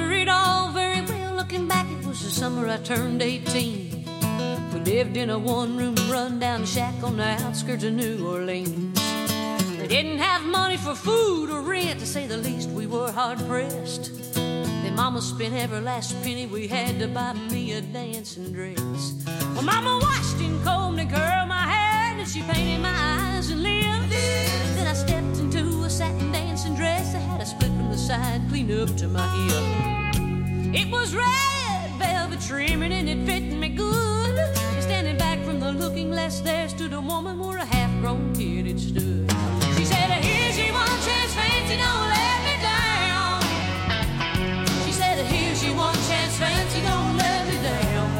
remember it all very well. Looking back, it was the summer I turned 18. We lived in a one-room run-down shack on the outskirts of New Orleans. We didn't have money for food or rent, to say the least. We were hard-pressed. Then Mama spent every last penny we had to buy me a dancing dress. Well, Mama washed and combed and curled my hair, and she painted my eyes and lips. Then I stepped into a satin dancing dress that had a split from the side clean up to my hip. It was red velvet trimming and it fit me good. And standing back from the looking glass, there stood a woman where a half-grown kid had stood. She said, here's your one chance, fancy, don't let me down. She said, here's your one chance, fancy, don't let me down.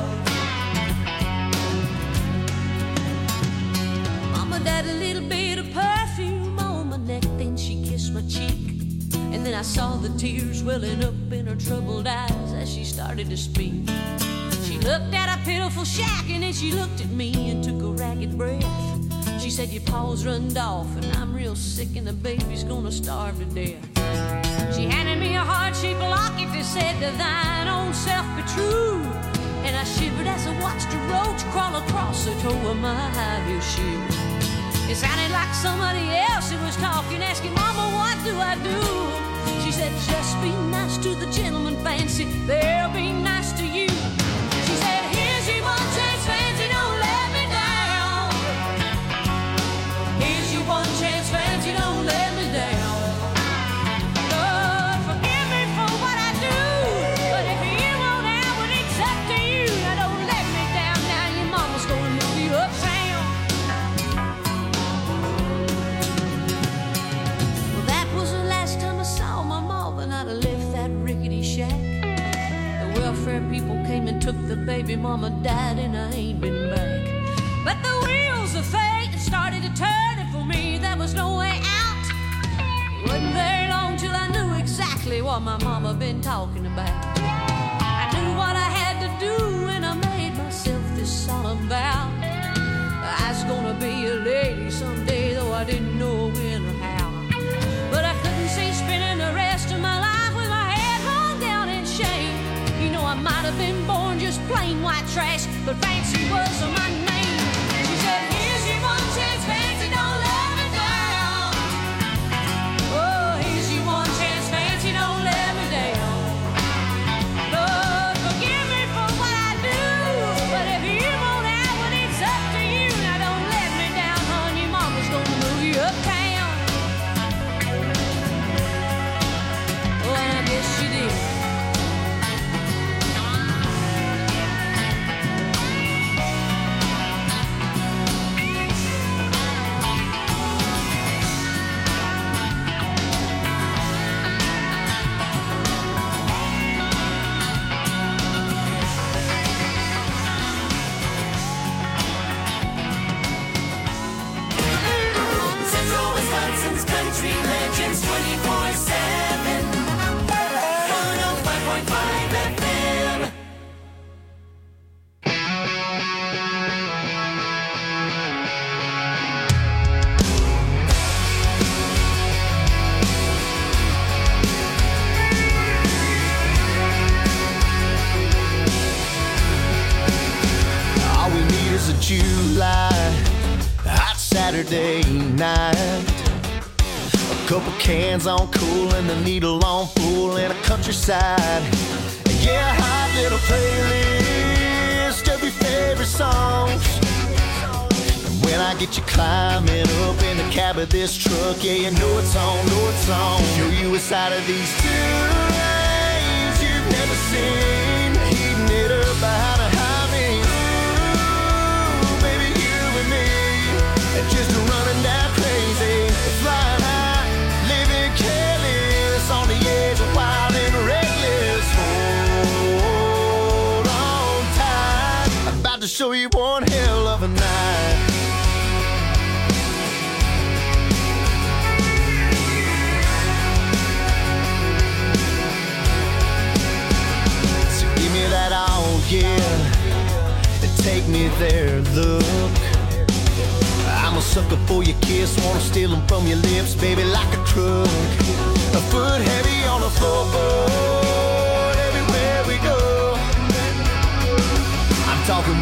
Mama died a little bit of perfume on my neck, then she kissed my cheek. And then I saw the tears welling up in her troubled eyes as she started to speak. She looked at a pitiful shack and then she looked at me and took a ragged breath. She said, your paws runned off and I'm real sick and the baby's gonna starve to death. She handed me a heart-shaped locket that said, to thine own self be true. And I shivered as I watched a roach crawl across the toe of my high-heel shoe. It sounded like somebody else who was talking, asking, Mama, what do I do? She said, just be nice to the gentleman, fancy, they'll be nice to you. She said, here's your one chance, fancy, don't let me down. Here's your one chance, fancy, don't let me down. Lord, forgive me for what I do, but if you won't have it, it's up to you. Now don't let me down, now your mama's gonna move you uptown. I left that rickety shack. The welfare people came and took the baby, Mama died and I ain't been back. But the wheels of fate started to turn, and for me there was no way out. It wasn't very long till I knew exactly what my mama been talking about. I knew what I had to do and I made myself this solemn vow. I was gonna be a lady someday, though I didn't know when or how. But I couldn't see spending the rest of my life with my head hung down in shame. You know, I might have been born just plain white trash, but fancy was my name. She said, here's your one chance, fancy, don't let me down. Oh, here's your one chance, fancy, don't let me down. Lord, forgive me for what I do, but if you won't have it, it's up to you. Now don't let me down, honey, mama's gonna move you uptown. Yes, you did. Central Wisconsin's country legends 24/7. 105.5 FM. All we need is a July hot Saturday night. A couple cans on cool and the needle on full and a countryside. Yeah, a hot little playlist of your favorite songs. And when I get you climbing up in the cab of this truck, yeah, you know it's on, know it's on. Show you a side of these two lanes you've never seen. Heating it up behind a highway. Ooh, baby, you and me, and just running down crazy, flying high, living careless, on the edge of wild and reckless. Hold on tight, I'm about to show you one hell of a night. So give me that all, yeah, and take me there, look. I'm a sucker for your kiss, wanna steal them from your lips, baby, like a truck. A foot heavy on the floorboard,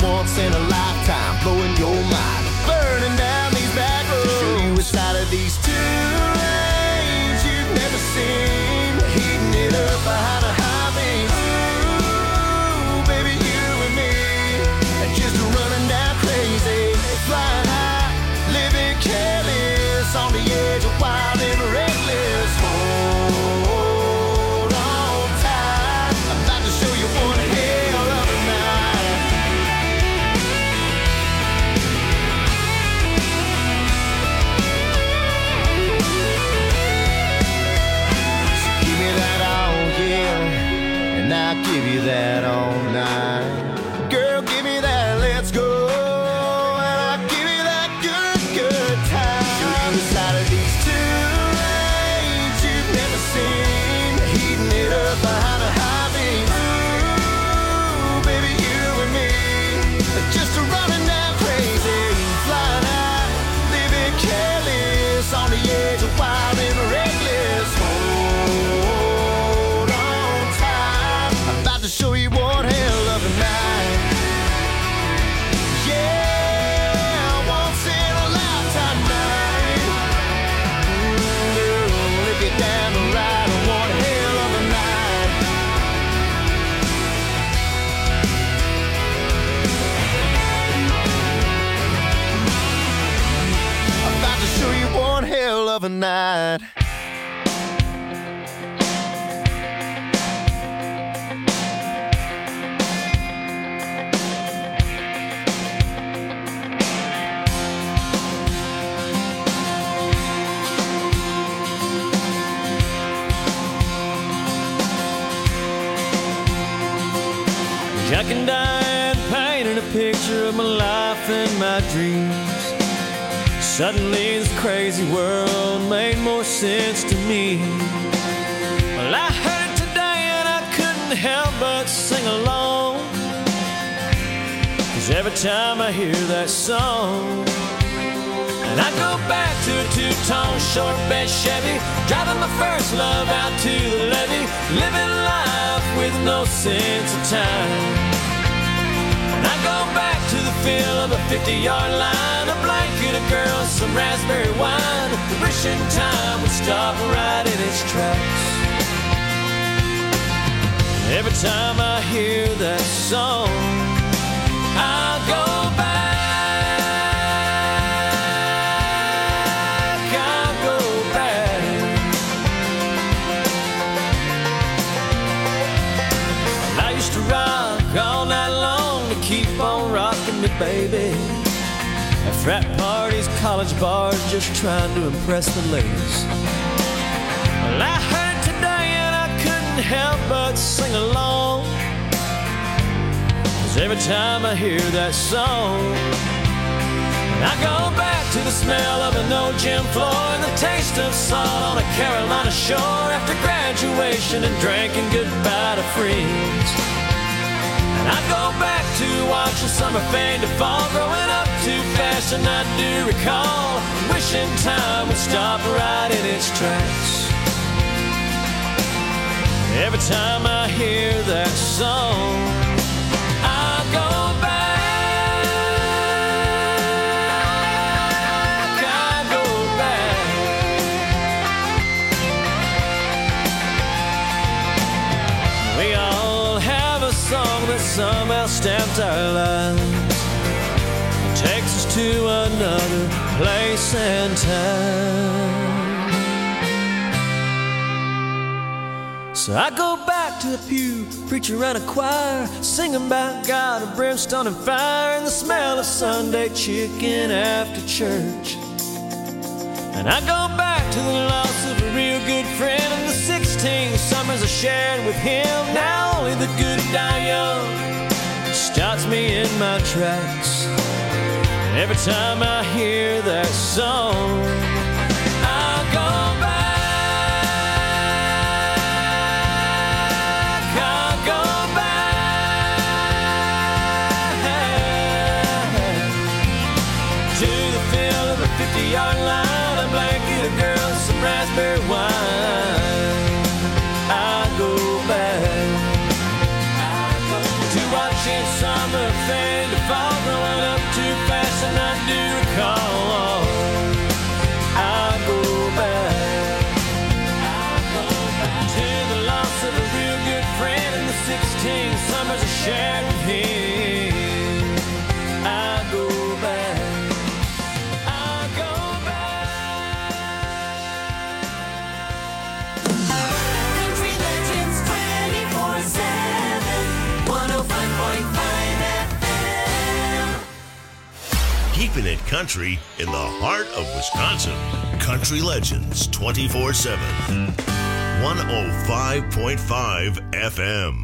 once in a lifetime, blowing your mind, burning down these back roads. Show you a side of these two lanes you've never seen, heating it up behind a high beam. Ooh, baby, you and me, just running down crazy, flying high, living careless, on the edge of wild and reckless. Hold on tight, I'm about to show you one hell of a night. So give me that all, yeah, and I'll give you that all night. Girl, give me that, let's go. Behind a high beam. Ooh, baby, you and me, just running down crazy, flying high, living careless, on the edge of wild and reckless. Hold on tight, I'm about to show you one hell of a night. Yeah, once in a lifetime night. Girl, lick it down the right on one hell of a night. Show you one hell of a night. Jack and Diane painted a picture of my life and my dreams. Suddenly this crazy world made more sense to me. Well, I heard it today and I couldn't help but sing along, 'cause every time I hear that song, and I go back to a two-tone short bed Chevy, driving my first love out to the levee, living life with no sense of time. And I go back to the feel of a 50-yard line, a blanket, a girl, some raspberry wine, wishing time would stop right in its tracks. Every time I hear that song, I go back, I go back. I used to rock all night long to keep on rocking me, baby. At frat parties, college bars, just trying to impress the ladies. Well, I heard today and I couldn't help but sing along, 'cause every time I hear that song, I go back to the smell of an old gym floor and the taste of salt on a Carolina shore after graduation and drinking goodbye to friends. And I go back to watching summer fade to fall, growing up too fast, and I do recall wishing time would stop right in its tracks. Every time I hear that song, I go back, I go back. We all have a song that somehow stamped our lives, takes us to another place and time. So I go back to the pew, preacher and a choir, singing about God and brimstone and fire, and the smell of Sunday chicken after church. And I go back to the loss of a real good friend and the 16 summers I shared with him. Now only the good die young stops me in my tracks. Every time I hear that song, I go back, I go back to the feel of a 50-yard line, a blanket, a girl, some raspberry wine. I go back to watch 16th summer faded to fall, growing up too fast and I do recall. I go back to the loss of a real good friend in the 16 summers I shared with him. I go back. Country Legends 24/7, 105.5 FM. Keeping it country in the heart of Wisconsin. Country Legends 24/7, 105.5 FM.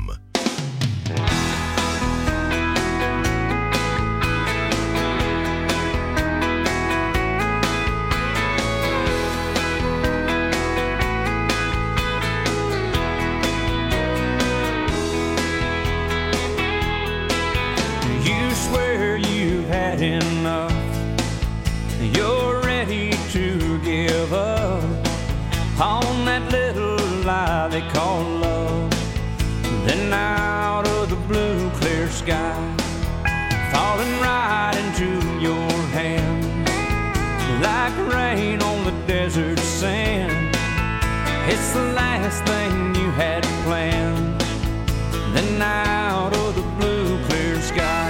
You swear you've had enough, you're ready to give up on that little lie they call love. Then out of the blue clear sky, falling right into your hands, like rain on the desert sand. It's the last thing you had planned. Then out of the blue clear sky,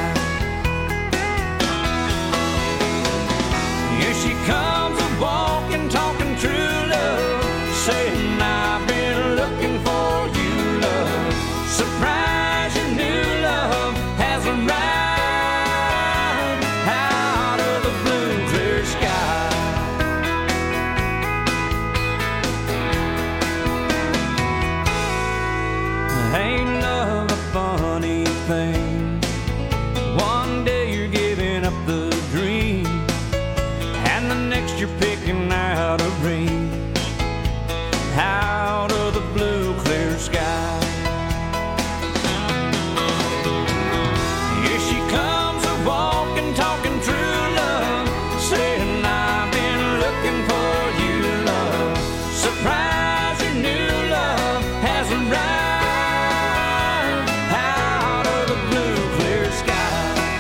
here she comes a-walking, talking true love, saying I've been looking for you, love. Surprise, your new love has arrived out of the blue clear sky. Ain't love a funny thing? One day you're giving up the dream, and the next you're picking out a ring out of the blue clear sky. Here she comes a-walking, talking true love, saying I've been looking for you, love. Surprise, your new love has arrived out of the blue clear sky.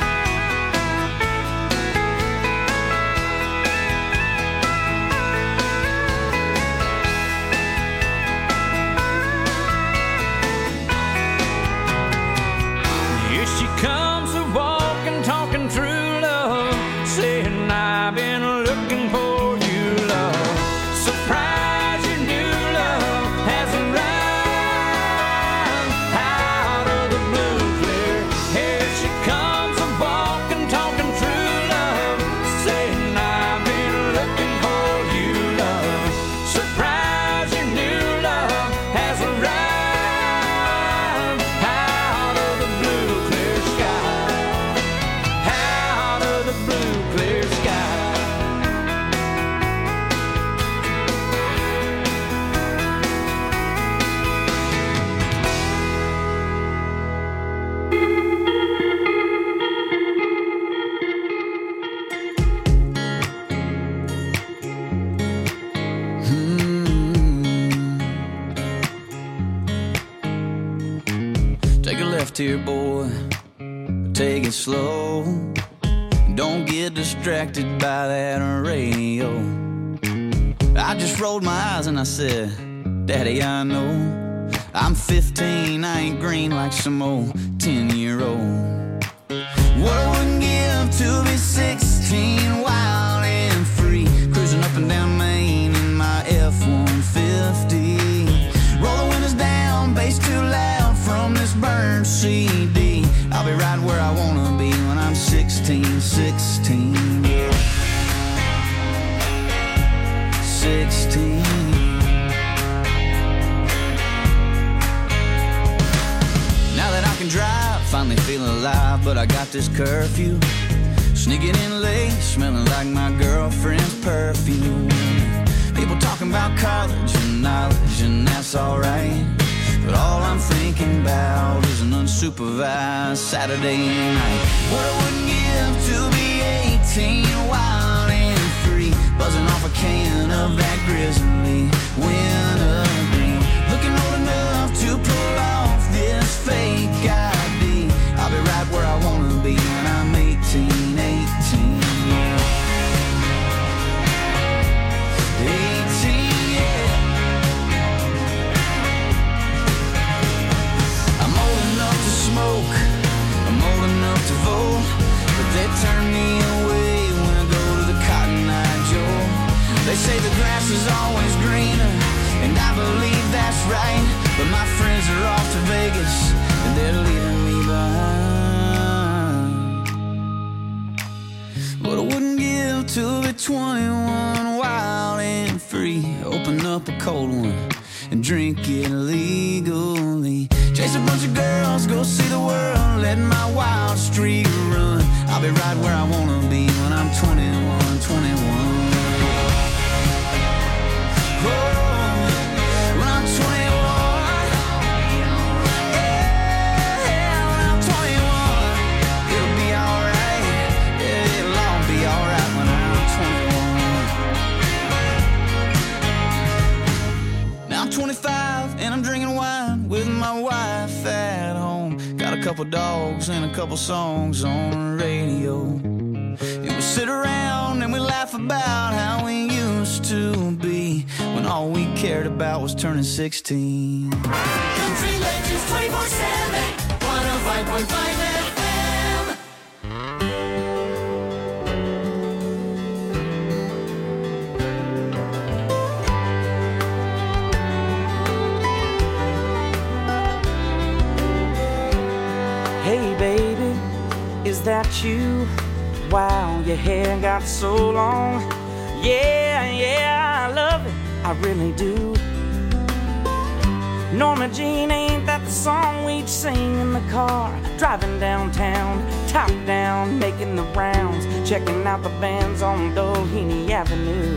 Here she comes a-walking, talking true love, saying I've been looking for you, love. Surprise, your new love has arrived out of the blue clear. Here she comes a-walking, talking true love, saying I've been looking for you, love. Surprise, your new love has arrived out of the blue clear sky, out of the blue clear sky. Take a left here, boy. Take it slow. Don't get distracted by that radio. I just rolled my eyes and I said, Daddy, I know I'm 15, I ain't green like some old 10-year-old. What I wouldn't give to be 16, wild and free, cruising up and down Main in my F-150. Roll the windows down, bass too loud from this burned CD. I'll be right where I wanna be when I'm 16, yeah. 16. Now that I can drive, finally feeling alive, but I got this curfew. Sneaking in late, smelling like my girlfriend's perfume. People talking about college and knowledge, and that's alright. But all I'm thinking about is an unsupervised Saturday night. What I wouldn't give to be 18, wild and free, buzzing off a can of that grizzly wintergreen. Looking old enough to pull off this fake ID. I'll be right turn me away when I go to the Cotton Eye Joe. They say the grass is always greener, and I believe that's right. But my friends are off to Vegas, and they're leaving me behind. But I wouldn't give to be 21, wild and free. Open up a cold one and drink it legally. Chase a bunch of girls, go see the world, let my wild streak run. I'll be right where I wanna be when I'm 21, 21. Oh, when I'm 21. Yeah, when I'm 21. It'll be alright. Yeah, it'll all be alright when I'm 21. Now I'm 25 and I'm drinking wine with my wife at home. Got a couple dogs and a couple songs on the radio. And we sit around and we laugh about how we used to be, when all we cared about was turning 16. Country Legends 24/7, 105.5 FM. Hey baby, is that you? Wow, your hair got so long. Yeah, I love it, I really do. Norma Jean, ain't that the song we'd sing in the car? Driving downtown, top down, making the rounds, checking out the bands on Doheny Avenue.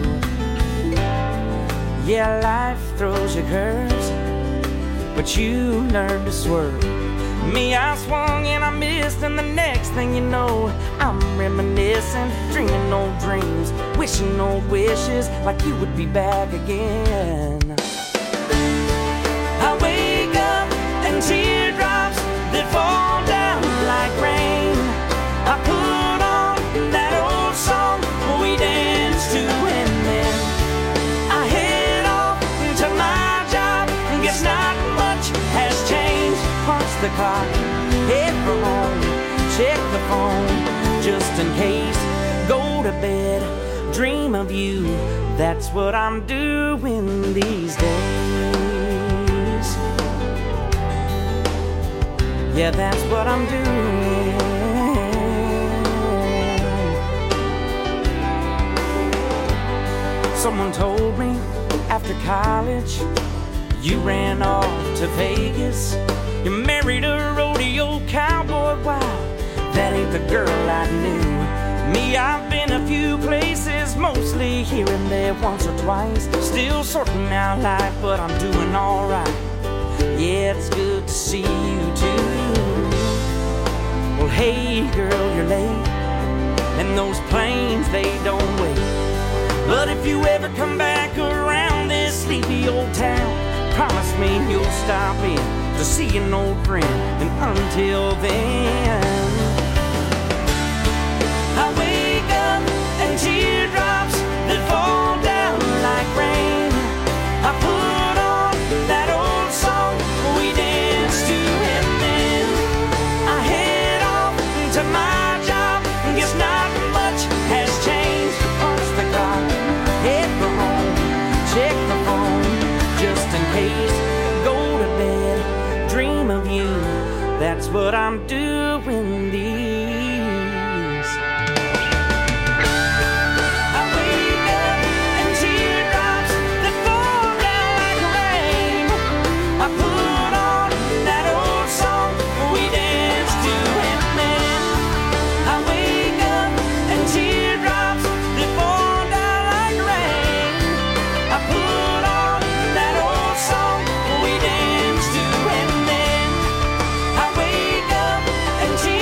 Yeah, life throws you curves, but you learn to swerve. Me, I swung and I missed, and the next thing you know, I'm reminiscing, dreaming old dreams, wishing old wishes, like you would be back again. I wake up and teardrops that fall down like rain. I put on that old song we danced to, and then I head off to my job. Guess not much has changed. Punch the clock, head for home, check the phone, just in case. Go to bed, dream of you. That's what I'm doing these days. Yeah, that's what I'm doing. Someone told me after college you ran off to Vegas. You married a rodeo cowboy. Wow, that ain't the girl I knew. Me, I've been a few places, mostly here and there, once or twice. Still sorting out life, but I'm doing alright. Yeah, it's good to see you too. Well, hey girl, you're late, and those planes, they don't wait. But if you ever come back around this sleepy old town, promise me you'll stop in to see an old friend. And until then, I wake up and teardrops that fall down like rain. I put on that old song we danced to, and then I head off to my job. Guess not much has changed. Punch the clock, head for home, check the phone, just in case. Go to bed, dream of you. That's what I'm doing these. I wake up and teardrops that fall down like rain. I put on that old song we danced to, and then I wake up and teardrops that fall down like rain. I put on that old song we danced to, and then I wake up and teardrops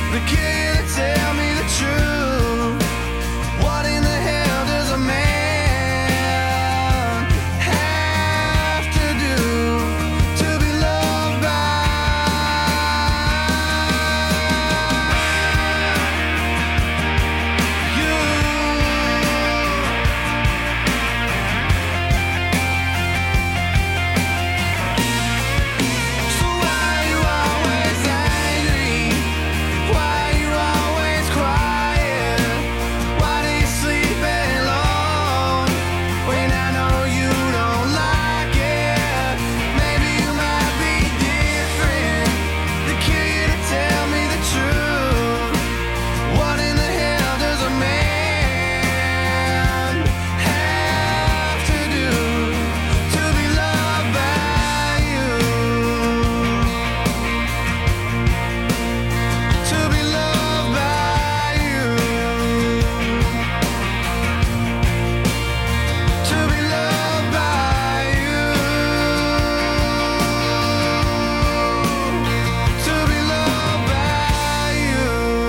the kid to tell me the truth. What in the hell does a man have to do to be loved by you? So why you always angry? Why you always crying? Why do you sleep alone when I know you don't like it? Maybe you might be different. The kid to tell me the truth. What in the hell does a man have to do to be loved by you? To be loved by you. To be loved by you. To be loved by you.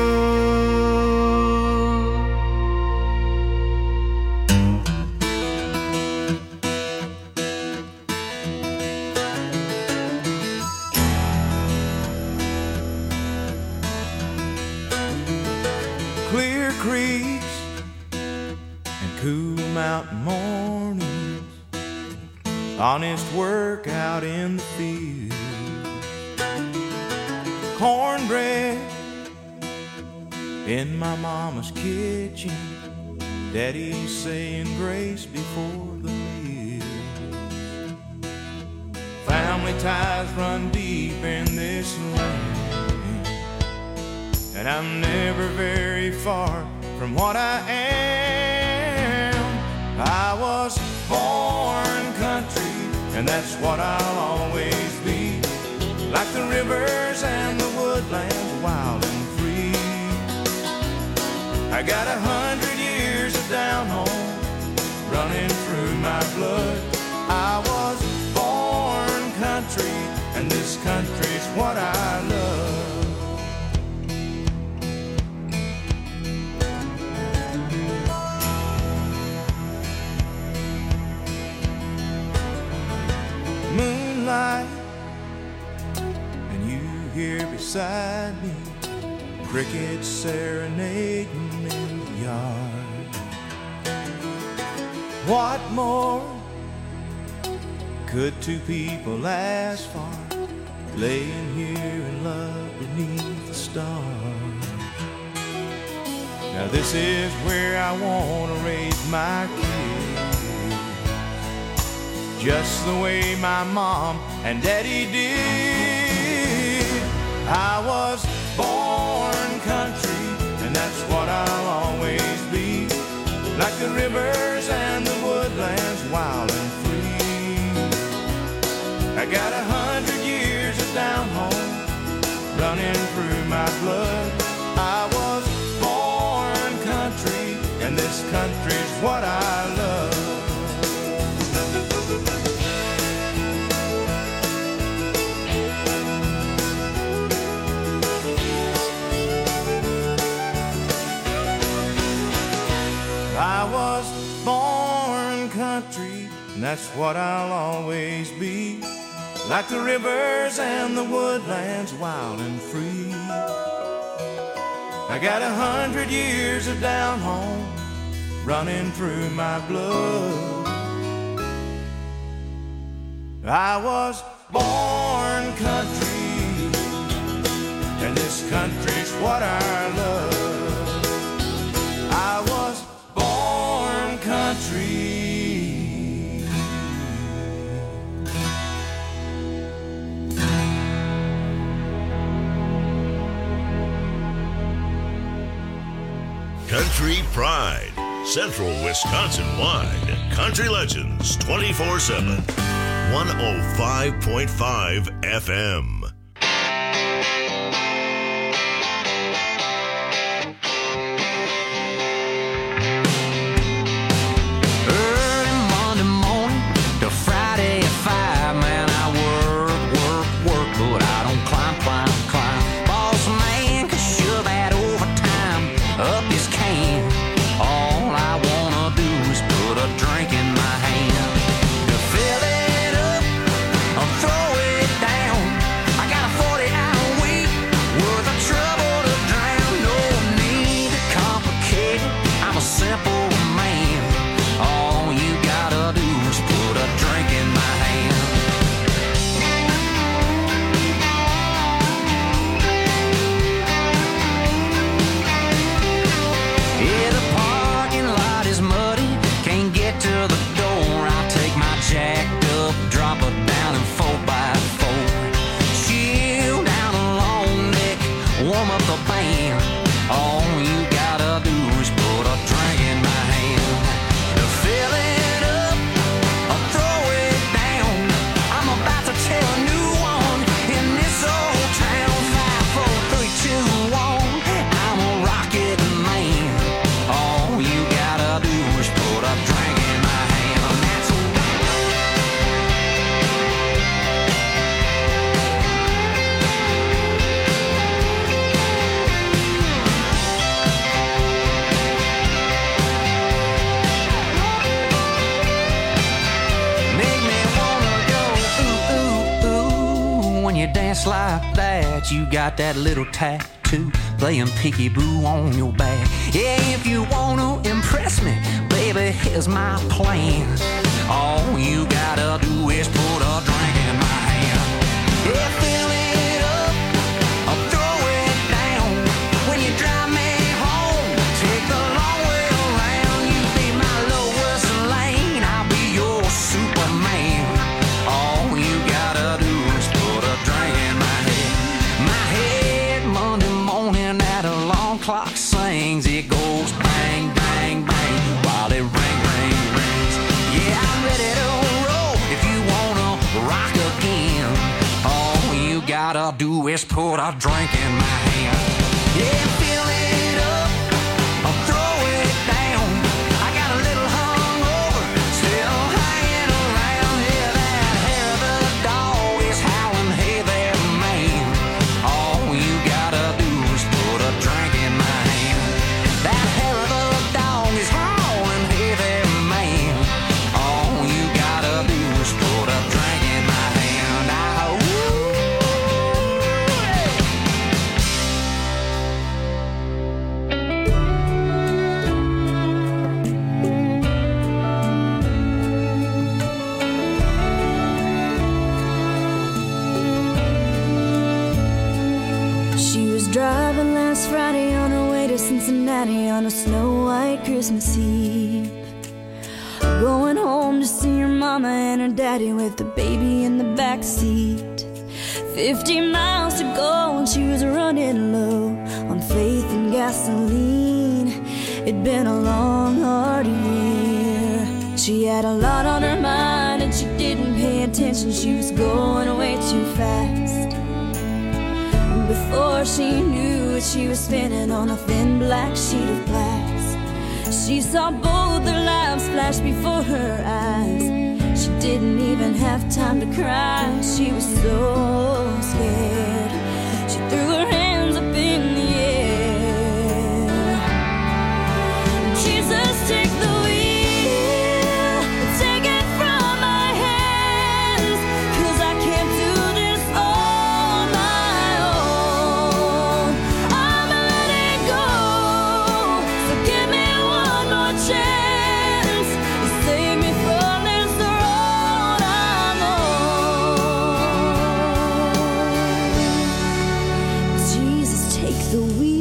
Clear creeks and cool mountain mornings, honest work out in the field, cornbread in my mama's kitchen, daddy saying grace before the meal. Family ties run deep in this land, and I'm never very far from what I am. I was born country, and that's what I'll always be. Like the rivers and the woodlands, wild and free. I got 100 years of down home running through my blood. I was born country, and this country's what I love. Moonlight, and you here beside me, crickets serenading in the yard. What more could two people ask for, laying here in love beneath the stars? Now this is where I want to raise my kids, just the way my mom and daddy did. I was born country, and that's what I'll always be. Like the rivers and the woodlands, wild and free. I got 100 years of down home running through my blood. I was born country, and this country's what I love. I was born country, and that's what I'll always be. Like the rivers and the woodlands, wild and free. I got 100 years of down home running through my blood. I was born country, and this country's what I love. I was born country. Country Pride, Central Wisconsin-wide. Country Legends 24/7. 105.5 FM. Early Monday morning to Friday at 5, man, I work, but I don't climb. Boss man can shove ass like that, you got that little tattoo playing peekaboo on your back. Yeah, if you wanna impress me, baby, here's my plan. All you gotta do is put a drink in my hand. Yeah, fill it up, I'll throw it down. When you drive me home, take the long way around. You be my Lois Lane, I'll be your Superman. All you gotta do is put a drink in my head. My head Monday morning, that alarm clock sings. It goes bang, bang, bang, while it ring, ring, rings. Yeah, I'm ready to roll if you wanna rock again. All you gotta do is put a drink in my hand. Yeah, fill it up, I'll throw it down. I got a little hungover, still hanging around. Yeah, that hair of the dog is howling, hey there, man. All you gotta do is put a drink in my hand. That hair of the dog is howling, hey there, man. All you gotta do is put a drink in my hand. She was driving last Friday on her way to Cincinnati on a snow-white Christmas Eve. Going home to see her mama and her daddy with the baby in the back seat. 50 miles to go and she was running low on faith and gasoline. It'd been a long, hard year. She had a lot on her mind and she didn't pay attention. She was going way too fast. Before she knew it, she was spinning on a thin black sheet of glass. She saw both their lives flash before her eyes. She didn't even have time to cry. She was so scared. She threw her hands up in the air. Jesus, take the wheel, take it from my hands, 'cause I can't do this on my own. I'm letting go, so give me one more chance to save me from this road I'm on. Jesus, take the wheel.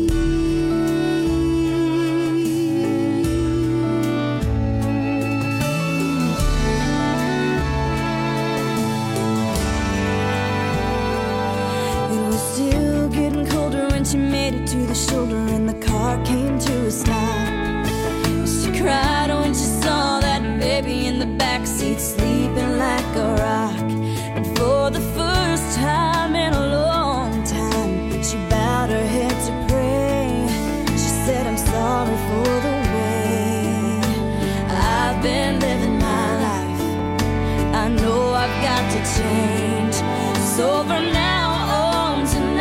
It was still getting colder when she made it to the shoulder and the car came to a stop. She cried when she saw that baby in the backseat sleeping like a rock. And for the first time in a long time, she bowed her head to pray. She said, I'm sorry for the way I've been living my life. I know I've got to change. So from now on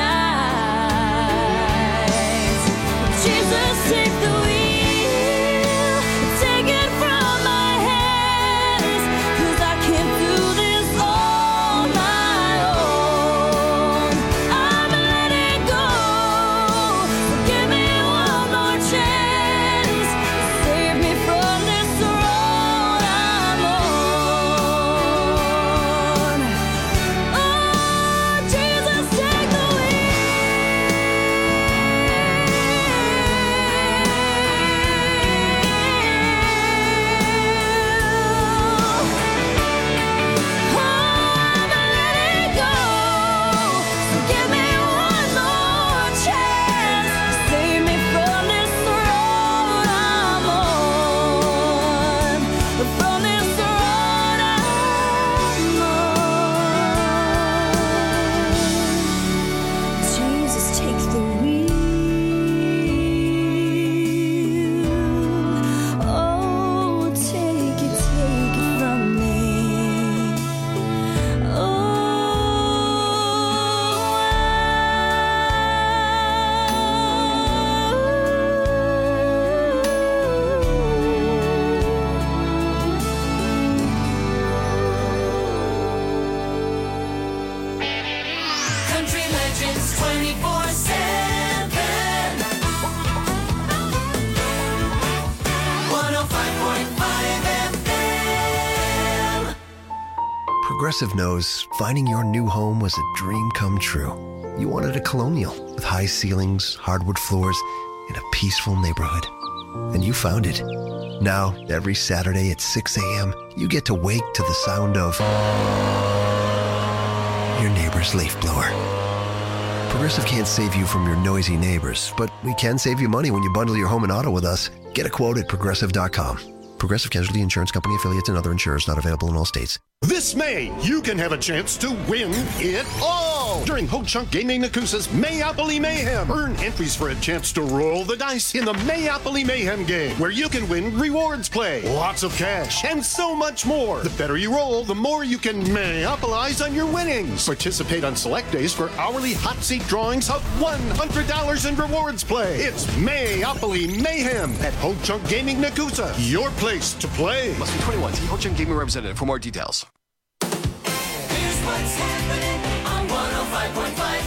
tonight, Jesus, take the wheel, take it from my hands, 'cause I can't do this on my own. I'm letting go, so give me one more chance to save me from this road I'm on. Oh, Progressive knows finding your new home was a dream come true. You wanted a Colonial with high ceilings, hardwood floors, and a peaceful neighborhood. And you found it. Now, every Saturday at 6 a.m., you get to wake to the sound of your neighbor's leaf blower. Progressive can't save you from your noisy neighbors, but we can save you money when you bundle your home and auto with us. Get a quote at Progressive.com. Progressive Casualty Insurance Company affiliates and other insurers not available in all states. This May, you can have a chance to win it all during Ho-Chunk Gaming Nakusa's Mayopoly Mayhem. Earn entries for a chance to roll the dice in the Mayopoly Mayhem game, where you can win rewards play, lots of cash, and so much more. The better you roll, the more you can Mayopolize on your winnings. Participate on select days for hourly hot seat drawings of $100 in rewards play. It's Mayopoly Mayhem at Ho-Chunk Gaming Nakusa, your place to play. Must be 21. See Ho-Chunk Gaming representative for more details. Here's what's happening on 105.5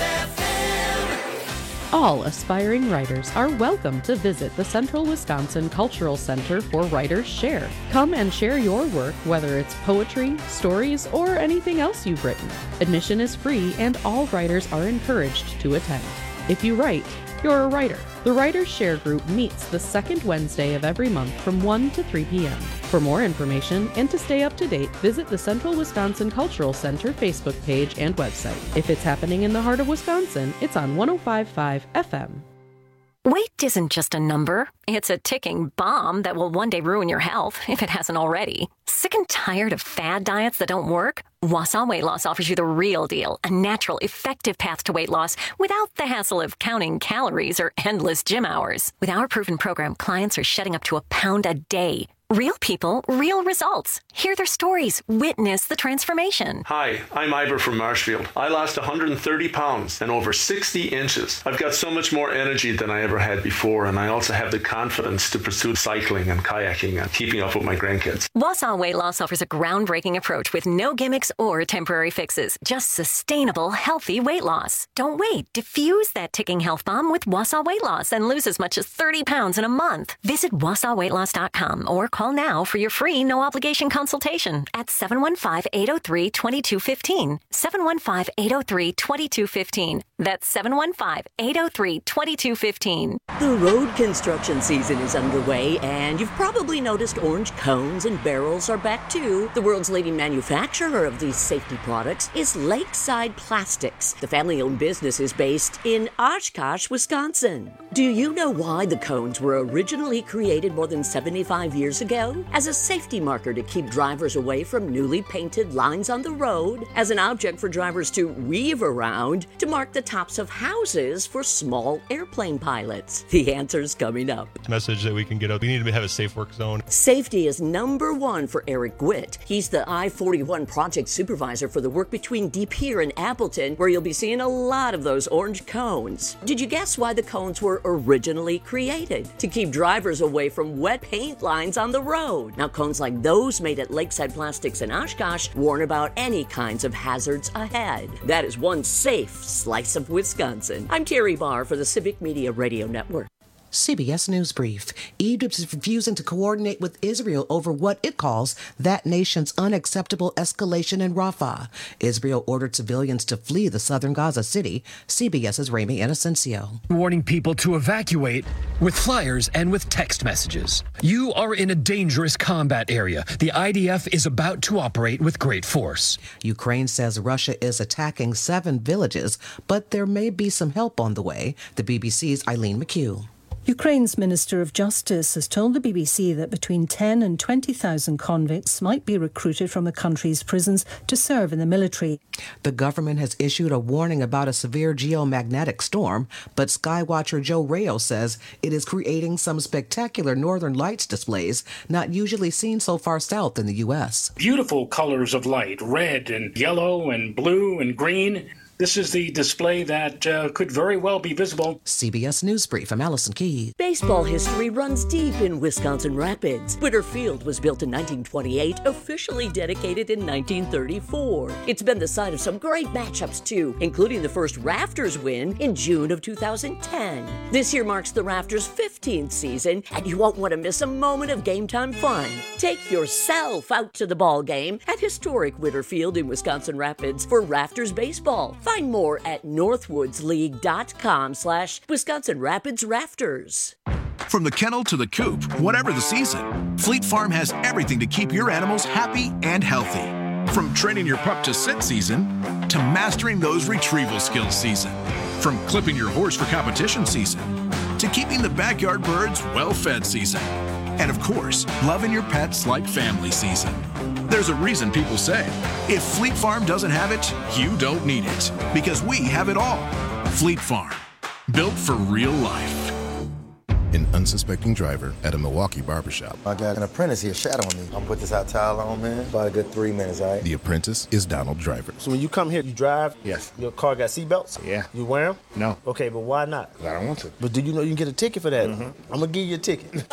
FM. All aspiring writers are welcome to visit the Central Wisconsin Cultural Center for Writers Share. Come and share your work, whether it's poetry, stories, or anything else you've written. Admission is free and all writers are encouraged to attend. If you write, you're a writer. The Writers Share Group meets the second Wednesday of every month from 1 to 3 p.m. For more information and to stay up to date, visit the Central Wisconsin Cultural Center Facebook page and website. If it's happening in the heart of Wisconsin, it's on 105.5 FM. Weight isn't just a number. It's a ticking bomb that will one day ruin your health, if it hasn't already. Sick and tired of fad diets that don't work? Wausau Weight Loss offers you the real deal, a natural, effective path to weight loss without the hassle of counting calories or endless gym hours. With our proven program, clients are shedding up to a pound a day. Real people, real results. Hear their stories. Witness the transformation. Hi, I'm Ivor from Marshfield. I lost 130 pounds and over 60 inches. I've got so much more energy than I ever had before, and I also have the confidence to pursue cycling and kayaking and keeping up with my grandkids. Wausau Weight Loss offers a groundbreaking approach with no gimmicks or temporary fixes. Just sustainable, healthy weight loss. Don't wait. Diffuse that ticking health bomb with Wausau Weight Loss and lose as much as 30 pounds in a month. Visit WausauWeightLoss.com or call now for your free no-obligation consultation at 715-803-2215. 715-803-2215. That's 715-803-2215. The road construction season is underway, and you've probably noticed orange cones and barrels are back too. The world's leading manufacturer of these safety products is Lakeside Plastics. The family-owned business is based in Oshkosh, Wisconsin. Do you know why the cones were originally created more than 75 years ago? As a safety marker to keep drivers away from newly painted lines on the road, as an object for drivers to weave around, to mark the tops of houses for small airplane pilots. The answer's coming up. Message that we can get out. We need to have a safe work zone. Safety is number one for Eric Gwitt. He's the I-41 project supervisor for the work between De Pere and Appleton, where you'll be seeing a lot of those orange cones. Did you guess why the cones were originally created? To keep drivers away from wet paint lines on the road. Now, cones like those made at Lakeside Plastics in Oshkosh warn about any kinds of hazards ahead. That is one safe slice of Wisconsin. I'm Terry Barr for the Civic Media Radio Network. CBS News Brief. Egypt is refusing to coordinate with Israel over what it calls that nation's unacceptable escalation in Rafah. Israel ordered civilians to flee the southern Gaza city. CBS's Ramy Inocencio. Warning people to evacuate with flyers and with text messages. You are in a dangerous combat area. The IDF is about to operate with great force. Ukraine says Russia is attacking 7 villages, but there may be some help on the way. The BBC's Eileen McHugh. Ukraine's Minister of Justice has told the BBC that between 10 and 20,000 convicts might be recruited from the country's prisons to serve in the military. The government has issued a warning about a severe geomagnetic storm, but skywatcher Joe Rayo says it is creating some spectacular northern lights displays not usually seen so far south in the U.S. Beautiful colors of light, red and yellow and blue and green. This is the display that could very well be visible. CBS News Brief. I'm Allison Key. Baseball history runs deep in Wisconsin Rapids. Witter Field was built in 1928, officially dedicated in 1934. It's been the site of some great matchups, too, including the first Rafters win in June of 2010. This year marks the Rafters' 15th season, and you won't want to miss a moment of game-time fun. Take yourself out to the ball game at historic Witter Field in Wisconsin Rapids for Rafters baseball. Find more at northwoodsleague.com/Wisconsin Rapids Rafters. From the kennel to the coop, whatever the season, Fleet Farm has everything to keep your animals happy and healthy. From training your pup to sit season, to mastering those retrieval skills season. From clipping your horse for competition season, to keeping the backyard birds well-fed season. And of course, loving your pets like family season. There's a reason people say, if Fleet Farm doesn't have it, you don't need it. Because we have it all. Fleet Farm. Built for real life. An unsuspecting driver at a Milwaukee barbershop. I got an apprentice here shadowing me. I'm gonna put this hot towel on, man. About a good 3 minutes, all right? The apprentice is Donald Driver. So when you come here, you drive? Yes. Your car got seatbelts? Yeah. You wear them? No. Okay, but why not? I don't want to. But do you know you can get a ticket for that? I'm gonna give you a ticket.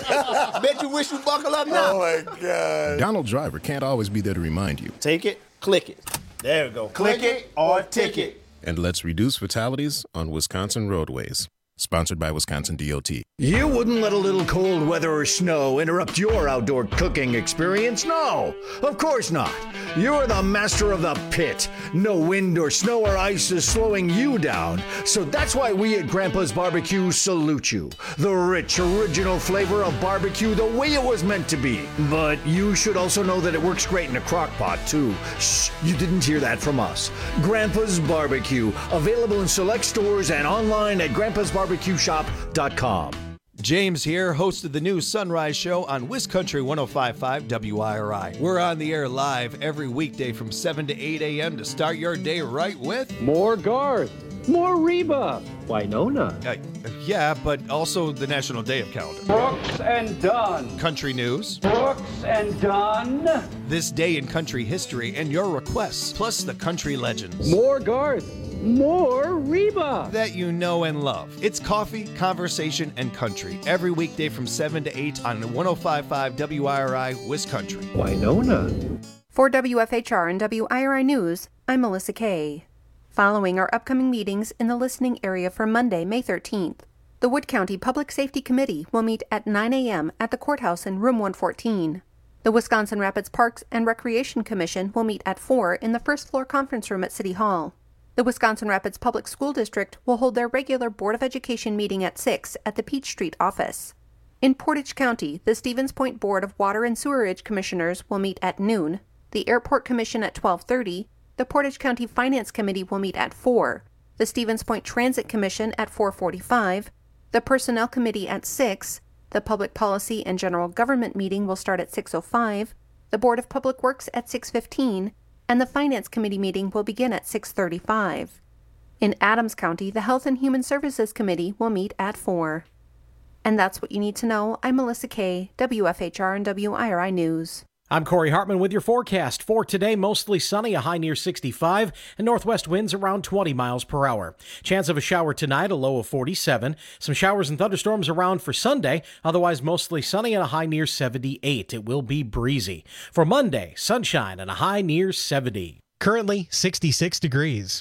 Bet you wish you buckle up now. Oh my God. Donald Driver can't always be there to remind you. Take it, click it. There we go. Click it or ticket. And let's reduce fatalities on Wisconsin roadways. Sponsored by Wisconsin DOT. You wouldn't let a little cold weather or snow interrupt your outdoor cooking experience? No, of course not. You're the master of the pit. No wind or snow or ice is slowing you down. So that's why we at Grandpa's Barbecue salute you. The rich, original flavor of barbecue the way it was meant to be. But you should also know that it works great in a crock pot, too. Shh, you didn't hear that from us. Grandpa's Barbecue, available in select stores and online at grandpa'sbarbecueshop.com. James here, host of the new Sunrise Show on WisCountry 105.5 WIRI. We're on the air live every weekday from 7 to 8 a.m. to start your day right with more Garth, more Reba, Winona. Yeah, but also the National Day of Calendar. Brooks and Dunn. Country news. Brooks and Dunn. This day in country history and your requests, plus the country legends. More Garth. More Reba that you know and love. It's coffee, conversation, and country every weekday from 7 to 8 on 105.5 WIRI WisCountry. Winona. For WFHR and WIRI News, I'm Melissa Kay. Following our upcoming meetings in the listening area for Monday, May 13th, the Wood County Public Safety Committee will meet at 9 a.m. at the courthouse in room 114. The Wisconsin Rapids Parks and Recreation Commission will meet at 4 in the first floor conference room at City Hall. The Wisconsin Rapids Public School District will hold their regular Board of Education meeting at 6 at the Peach Street office. In Portage County, the Stevens Point Board of Water and Sewerage Commissioners will meet at noon, the Airport Commission at 12:30, the Portage County Finance Committee will meet at 4, the Stevens Point Transit Commission at 4:45, the Personnel Committee at 6, the Public Policy and General Government meeting will start at 6:05, the Board of Public Works at 6:15, and the Finance Committee meeting will begin at 6:35. In Adams County, the Health and Human Services Committee will meet at 4. And that's what you need to know. I'm Melissa Kay, WFHR and WIRI News. I'm Corey Hartman with your forecast. For today, mostly sunny, a high near 65, and northwest winds around 20 miles per hour. Chance of a shower tonight, a low of 47. Some showers and thunderstorms around for Sunday, otherwise mostly sunny and a high near 78. It will be breezy. For Monday, sunshine and a high near 70. Currently 66 degrees.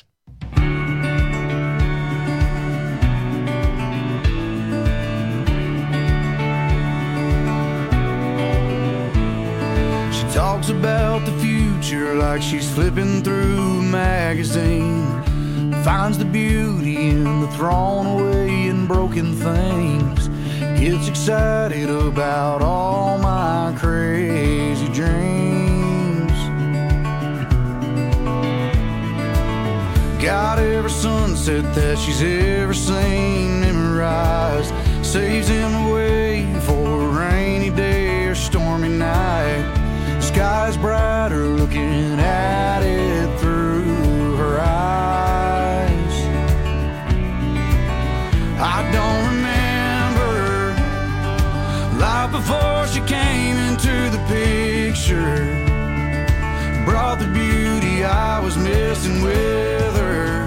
Talks about the future like she's flipping through a magazine. Finds the beauty in the thrown away and broken things. Gets excited about all my crazy dreams. Got every sunset that she's ever seen memorized. Saves him away for a rainy day or stormy night. Sky's brighter looking at it through her eyes. I don't remember life before she came into the picture. Brought the beauty I was missing with her.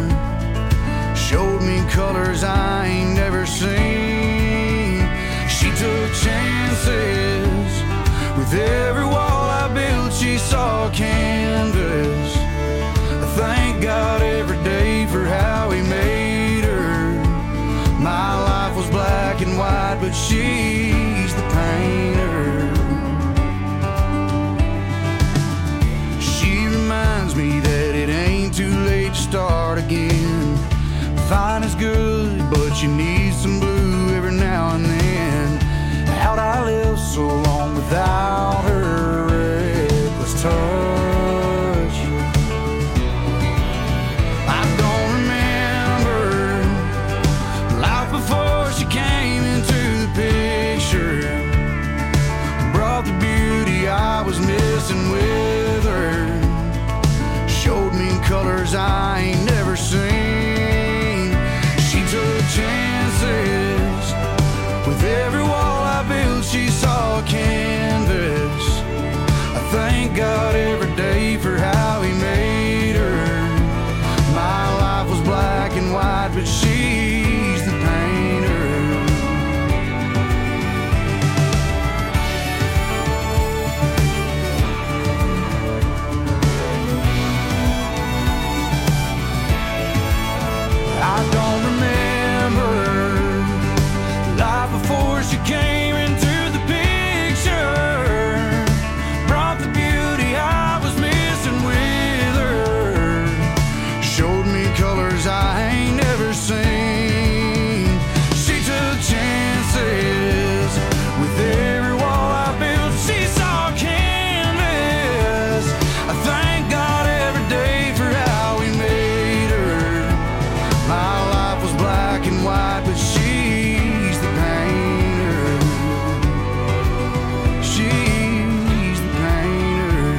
showed me colors I ain't never seen. She took chances. With every wall I built, she saw canvas. I thank God every day for how he made her. My life was black and white, but she's the painter. She reminds me that it ain't too late to start again. Fine is good, but you need some blue every now and then. How'd I live so long without her reckless touch? I don't remember life before she came into the picture. Brought the beauty I was missing with her. Showed me colors I ain't never seen. She took chances. With every wall I built, she saw canvas. I thank God every day for how he made her. My life was black and white, but she's the painter. I don't remember life before she came into the picture. Brought the beauty I was missing with her. Showed me colors I ain't never seen. She took chances. With every wall I built, she saw canvas. I thank God every day for how he made her. My life was black and white, but she's the painter. She's the painter.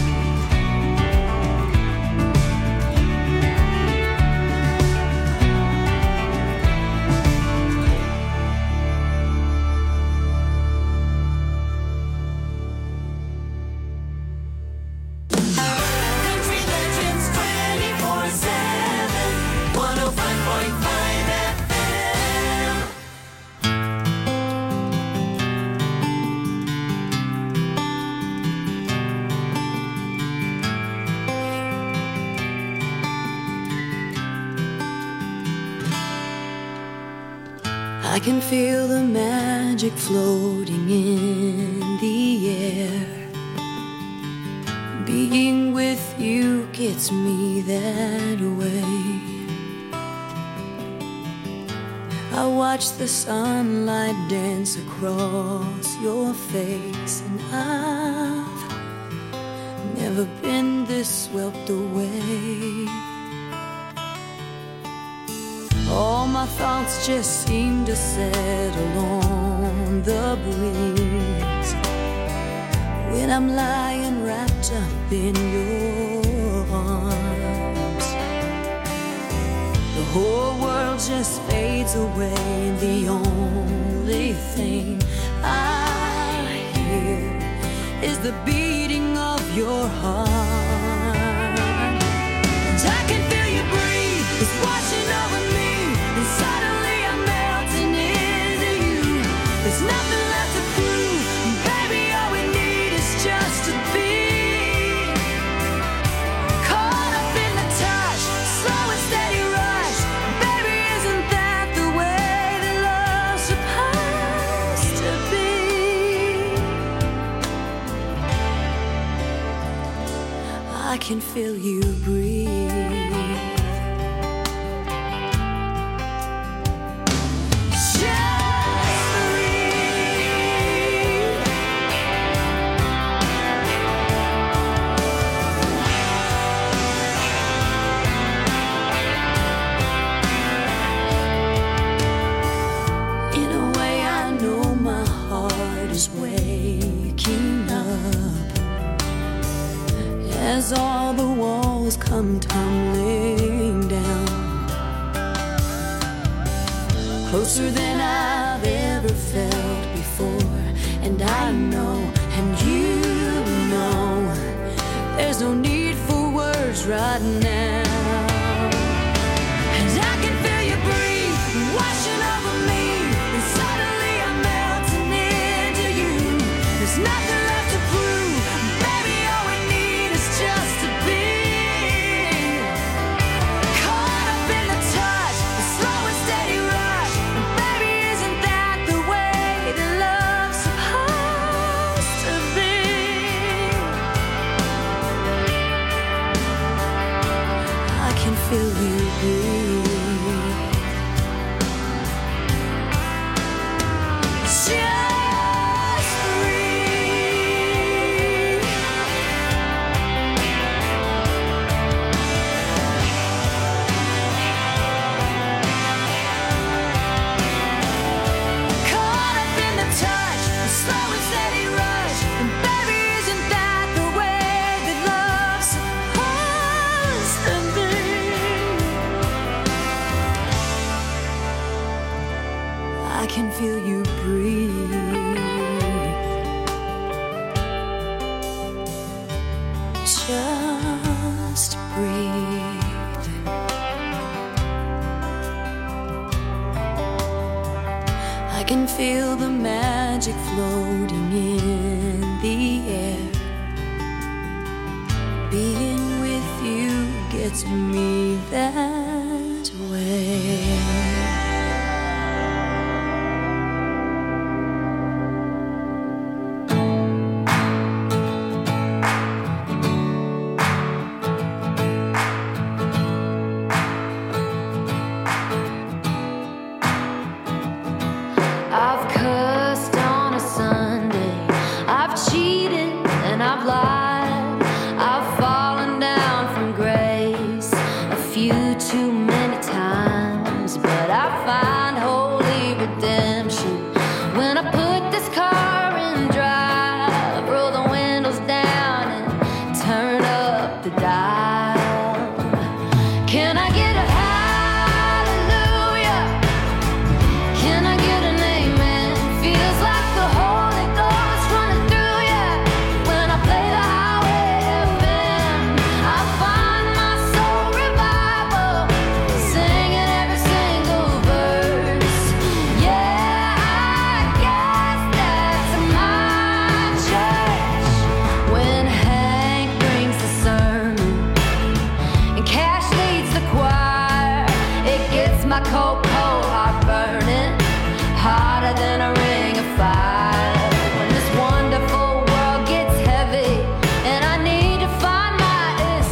Country legends 24/7. 105.5 FM. I can feel the magic floating in the air. Being with you gets me that way. I watch the sunlight dance across your face, and I've never been this swept away. All my thoughts just seem to settle on the breeze when I'm lying wrapped up in your arms. The whole world just fades away, and the only thing I hear is the beating of your heart. And I can feel you breathe, it's washing over me, and suddenly I'm melting into you. There's nothing left to prove, baby, all we need is just to be caught up in the touch, slow and steady rush. Baby, isn't that the way that love's supposed to be? I can feel you breathe. In a way, I know my heart is waking up as all the walls come tumbling down, closer than I've ever felt before. And I know, and you know, there's no need for words right now. And I can feel magic floating in the air. Being with you gets me that way. I've cursed on a Sunday, I've cheated and I've lied, I've fallen down from grace a few too many times, but I find holy redemption when I put this car in drive, roll the windows down and turn up the dial. Can I get a hallelujah? Can I get an amen? Feels like the Holy Ghost running through ya when I play the highway FM. I find my soul revival, singing every single verse. Yeah, I guess that's my church. When Hank brings the sermon and Cash leads the choir, it gets my cold, cold heart burning hotter than a ring of fire. When this wonderful world gets heavy and I need to find my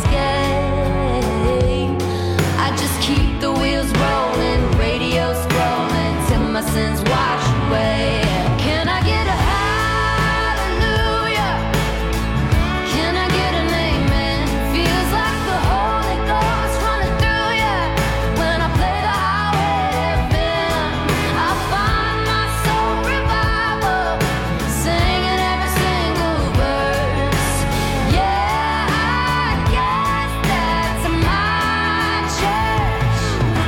escape, I just keep the wheels rolling, radio scrolling till my sins wash away. Can I get a hallelujah? Can I get an amen? Feels like the Holy Ghost running through ya when I play the highway FM. I find my soul revival, singing every single verse. Yeah, I guess that's my church.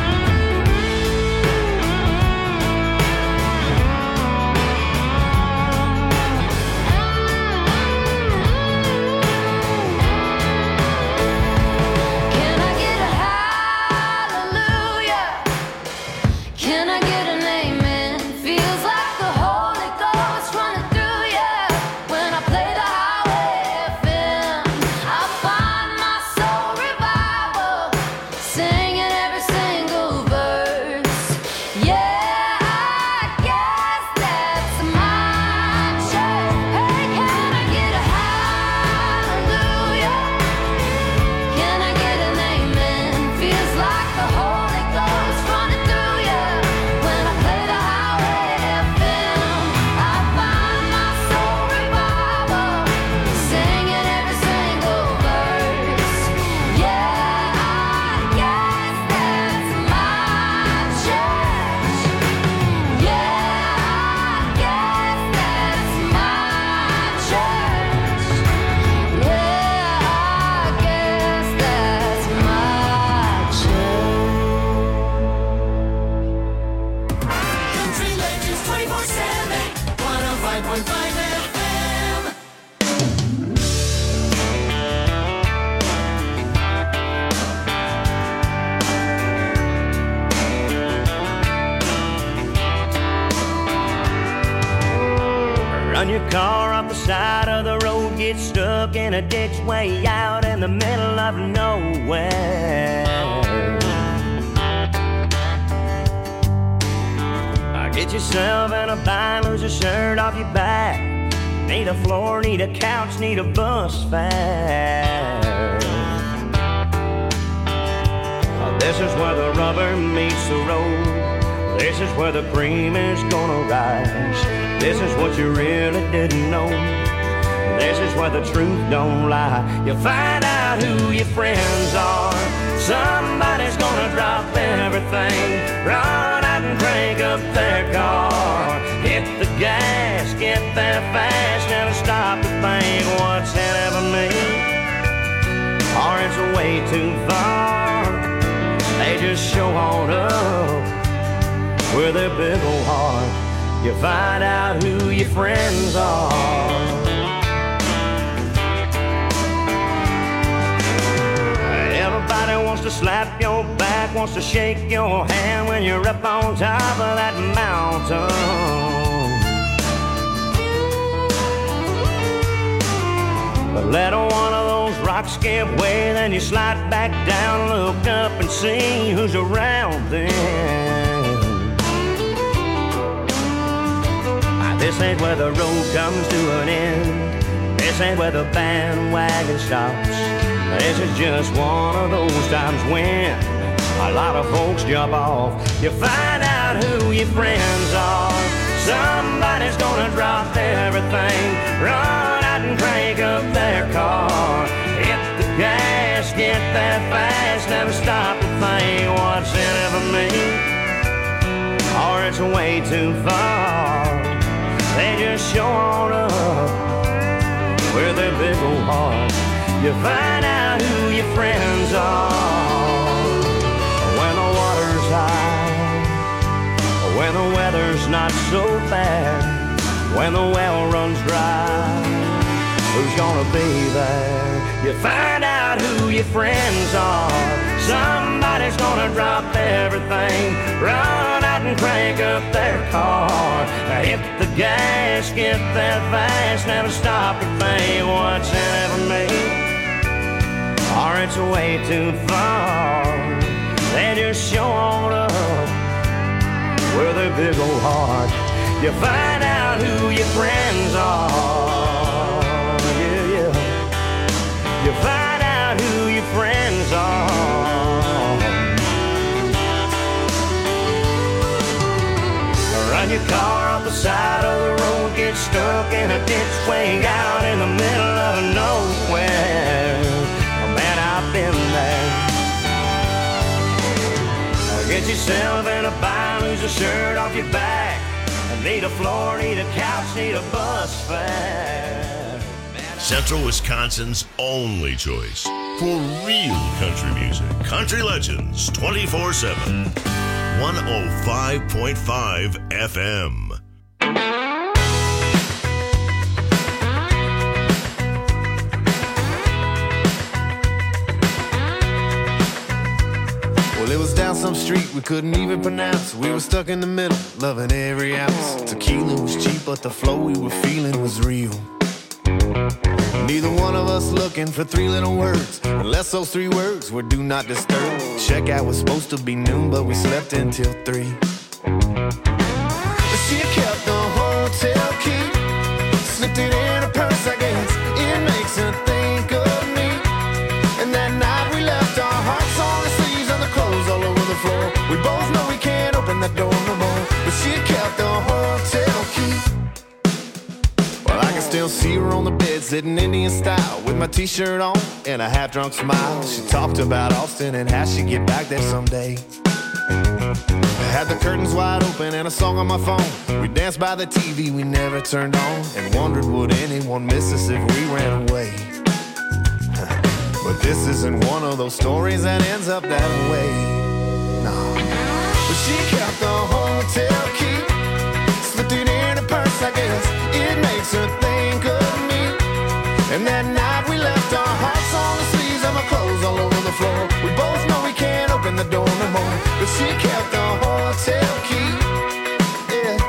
Can I get a hallelujah? Can I get an amen? Feels like the Holy Ghost running through ya when I play the highway FM. I find my soul revival, singing every single verse. Yeah, I guess that's my church. Hey, can I get a hallelujah? Can I get an amen? Feels like the Holy Ghost running through ya when I play the highway FM. I find my soul revival, singing every single verse. Yeah, I guess that's my church. Yeah, I guess that's my church. Yeah, I guess that's my church. Country Legends 24/7, 105.5 FM. Run your car off the side of the road, get stuck in a ditch way out in the middle of nowhere. Get yourself in a bind, lose a shirt off your back. Need a floor, need a couch, need a bus fare. This is where the rubber meets the road. This is where the cream is gonna rise. This is what you really didn't know. This is where the truth don't lie. You find out who your friends are. Somebody's gonna drop everything, run out and crank up their car. Hit the gas, get there fast, never stop to think what's ahead of me, or it's way too far. They just show on up with their big old heart. You find out who your friends are. Everybody wants to slap your back, wants to shake your hand when you're up on top of that mountain. rocks give way, then you slide back down, look up and see who's around then. This ain't where the road comes to an end. This ain't where the bandwagon stops. This is just one of those times when a lot of folks jump off. You find out who your friends are. Somebody's gonna drop everything, run out and crank up their car. Hit the gas, get that fast, never stop to think what's in it for me, or it's way too far. They just show on up with their big old heart. You find out who your friends are when the water's high, when the weather's not so bad, when the well runs dry. Who's gonna be there? You find out who your friends are. Somebody's gonna drop everything, run out and crank up their car. Hit the gas, get that fast, never stop to think what's in it for me, or it's way too far. They just show on up with their big old heart. You find out who your friends are. Yeah, yeah. You find out who your friends are. Run your car off the side of the road, get stuck in a ditch way out in the middle of nowhere. Oh, man, I've been there. Get yourself in a bind, lose a shirt off your back. Need a floor, need a couch, need a bus fare. Central Wisconsin's only choice for real country music. Country Legends 24/7. 105.5 FM. Well, it was down some street we couldn't even pronounce. We were stuck in the middle, loving every ounce. Tequila was cheap, but the flow we were feeling was real. Neither one of us looking for three little words, unless those three words were do not disturb. Checkout was supposed to be noon, but we slept until 3. She kept the hotel key, slipped it in her purse, I guess. It makes her think of me. And that night we left our hearts on the sleeves and the clothes all over the floor. We both know we can't open that door no more, but she kept the hotel key. Well, I can still see her on the bed, sitting Indian style, with my t-shirt on and a half-drunk smile. She talked about Austin and how she'd get back there someday. I had the curtains wide open and a song on my phone. We danced by the TV we never turned on, and wondered would anyone miss us if we ran away. But this isn't one of those stories that ends up that way. No. But she kept the hotel key, slipped it in her purse, I guess. It makes her think of me. And that night we left our hearts on the sleeves and my clothes all over the floor. We both know we can't open the door no more, but she kept the hotel key. Yeah.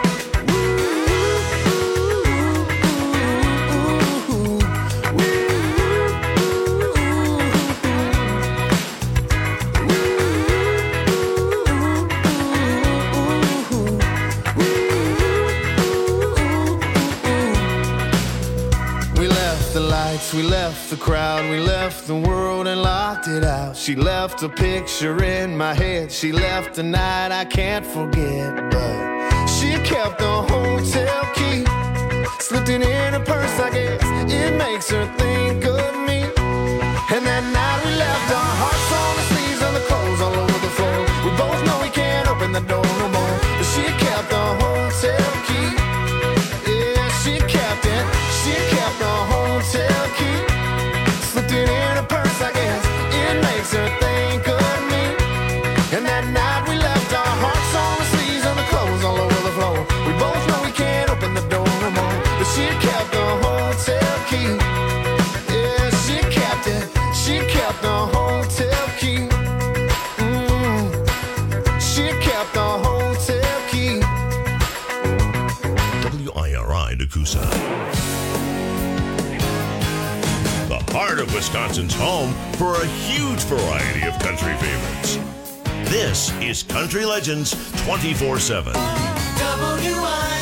We left the crowd, we left the world and locked it out. She left a picture in my head, she left a night I can't forget. But she kept the hotel key, slipped it in her purse, I guess. It makes her think of me. And that night we left our hearts on the sleeves and the clothes all over the floor. We both know we can't open the door no more, but she kept the hotel key. Yeah, she kept it, she kept the hotel key. Slipped it in her purse, I guess. It makes her think of me. And that night we left our hearts on the sleeves and the clothes all over the floor. We both know we can't open the door no more, but she kept the hotel key. Yeah, she kept it. She kept the hotel key. She kept the hotel key. WIRI Nakusa. the heart of Wisconsin's home for a huge variety of country favorites. This is Country Legends 24/7. WIRI.